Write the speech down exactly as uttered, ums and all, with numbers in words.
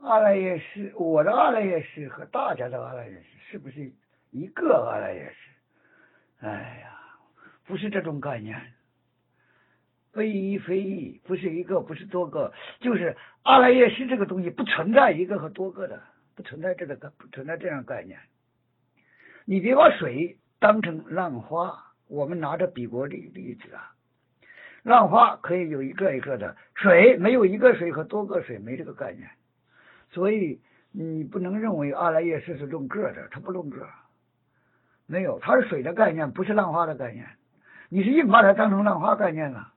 阿赖耶识，我的阿赖耶识和大家的阿赖耶识是不是一个阿赖耶识？哎呀，不是这种概念。非一非一，不是一个，不是多个，就是阿赖耶识这个东西不存在一个和多个的，不存在这个不存在这样概念。你别把水当成浪花，我们拿着比国例例子啊，浪花可以有一个一个的，水没有一个水和多个水，没这个概念。所以你不能认为阿赖耶识是论个的，它不论个，没有，它是水的概念，不是浪花的概念。你是硬把它当成浪花概念了。